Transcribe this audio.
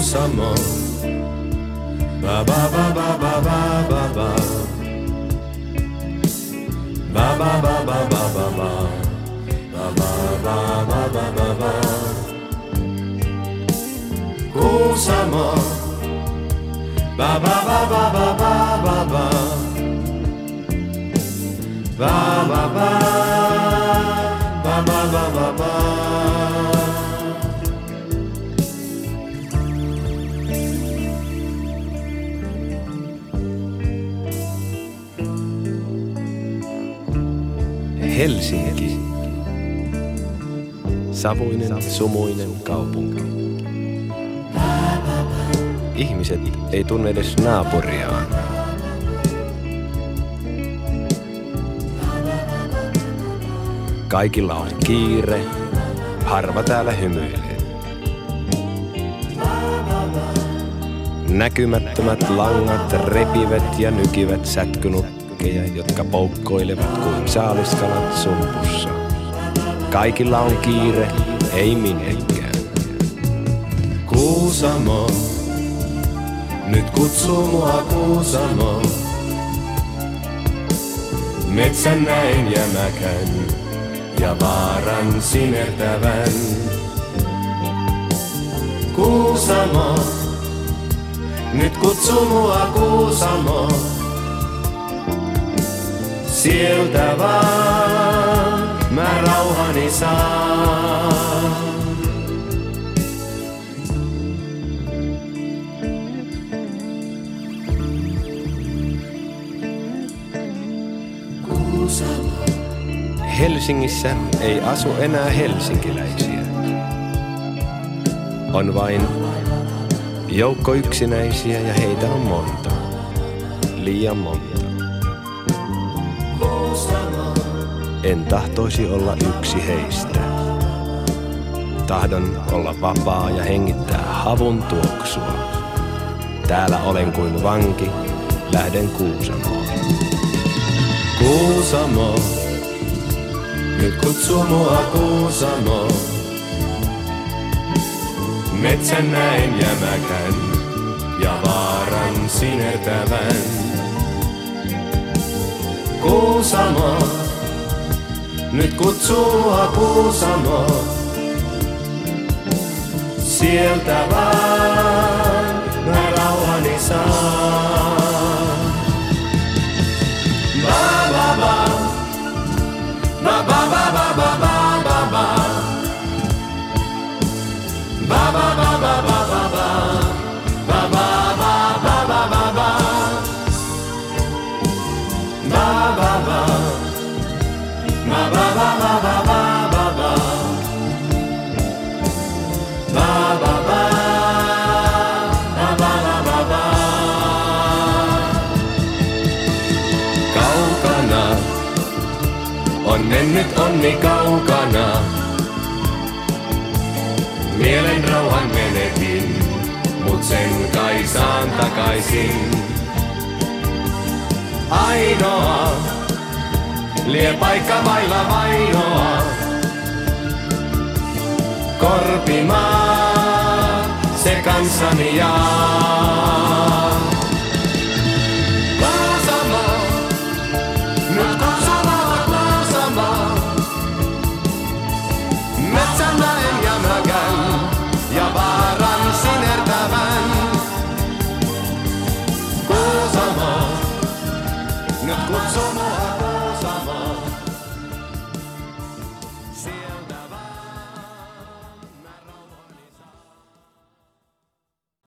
Kuusamo. Ba ba ba ba ba ba ba ba. Ba ba ba ba ba ba ba. Ba ba ba ba ba ba ba. Kuusamo. Ba ba ba ba ba ba ba ba. Ba ba ba ba ba ba ba ba. Helsinki. Savuinen, sumuinen kaupunki. Ihmiset ei tunne edes naapuriaan. Kaikilla on kiire, harva täällä hymyilee. Näkymättömät langat repivät ja nykivät sätkynukkeja, jotka poukkoilevat kuin saaliskalat sumpussa. Kaikilla on kiire, ei minnekään. Kuusamo, nyt kutsuu mua Kuusamo. Metsän näin jämäkän ja vaaran sinertävän. Kuusamo, nyt kutsuu mua Kuusamo. Sieltä vaan mä rauhani saan. Kuusamo. Helsingissä ei asu enää helsinkiläisiä. On vain joukko yksinäisiä ja heitä on monta. Liian monta. En tahtoisi olla yksi heistä. Tahdon olla vapaa ja hengittää havun tuoksua. Täällä olen kuin vanki, lähden Kuusamoon. Kuusamo, nyt kutsuu mua Kuusamo. Metsän näin jämäkän ja vaaran sinertävän. Kuusamo, nyt kutsuu mua Kuusamo. Sieltä vaan mä rauhani saan. Ba ba ba, ba ba ba ba ba ba ba ba. Ba ba ba ba ba ba ba. Ba ba ba ba ba ba ba. Ba ba ba. Ba ba ba ba ba ba ba ba. Ba ba ba. Ba ba ba ba ba. Kaukana on mennyt onni kaukana. Mielen rauhan menetin, mut sen kai saan takaisin. Ainoa, lie paikka vailla vainoa. Korpimaa, se kanssani jaa. Kuusamo, nyt kutsuvaa Kuusamo. Metsän näen jämäkän ja vaaran sinertävän. Kuusamo, nyt kutsuu